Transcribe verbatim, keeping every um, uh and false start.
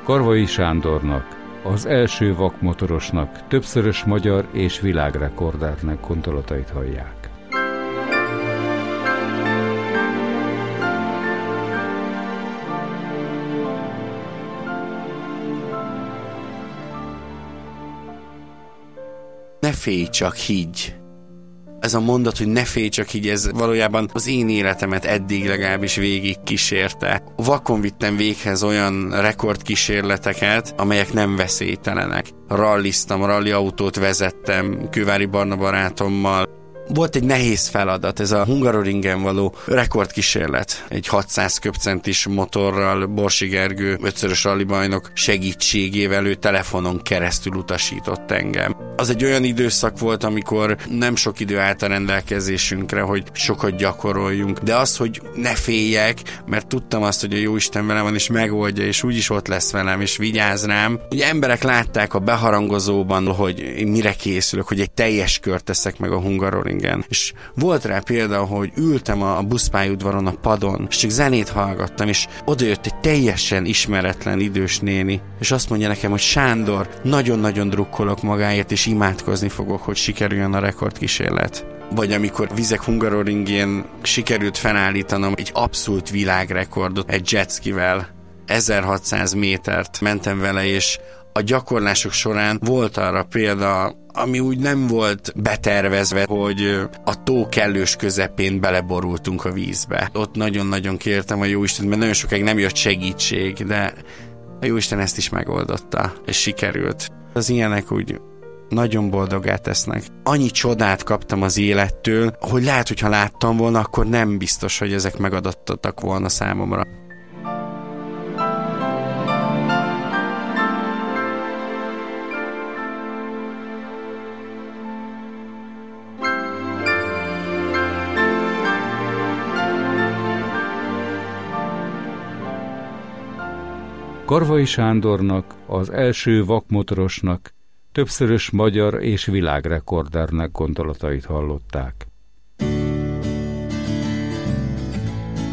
Karvai Sándornak, az első vakmotorosnak, többszörös magyar és világrekordernek gondolatait hallják. Ne félj, csak higgy. Ez a mondat, hogy ne félj, csak higgy, ez valójában az én életemet eddig legalábbis végig kísérte. Vakon vittem véghez olyan rekordkísérleteket, amelyek nem veszélytelenek. Ralliztam, ralliautót vezettem Kővári Barna barátommal. Volt egy nehéz feladat, ez a Hungaroringen való rekordkísérlet. Egy hatszáz köbcentis motorral Borsi Gergő, ötszörös rallibajnok segítségével ő telefonon keresztül utasított engem. Az egy olyan időszak volt, amikor nem sok idő állt a rendelkezésünkre, hogy sokat gyakoroljunk, de az, hogy ne féljek, mert tudtam azt, hogy a Jóisten velem van, és megoldja, és úgyis ott lesz velem, és vigyáz rám. Ugye emberek látták a beharangozóban, hogy én mire készülök, hogy egy teljes kört teszek meg a Hungaroringen. És volt rá példa, hogy ültem a buszpályaudvaron a padon, és csak zenét hallgattam, és odajött egy teljesen ismeretlen idős néni, és azt mondja nekem, hogy Sándor, nagyon-nagyon drukkolok magáért, és imádkozni fogok, hogy sikerüljön a rekordkísérlet. Vagy amikor Vizek Hungaroringén sikerült felállítanom egy abszolút világrekordot egy jetskivel, ezerhatszáz métert mentem vele, és a gyakorlások során volt arra példa, ami úgy nem volt betervezve, hogy a tó kellős közepén beleborultunk a vízbe. Ott nagyon-nagyon kértem a Jóistent, mert nagyon sokáig nem jött segítség, de a Jóisten ezt is megoldotta, és sikerült. Az ilyenek úgy nagyon boldoggá tesznek. Annyi csodát kaptam az élettől, hogy lehet, hogyha láttam volna, akkor nem biztos, hogy ezek megadottak volna számomra. Karvai Sándornak, az első vakmotorosnak, többszörös magyar és világrekordernek gondolatait hallották.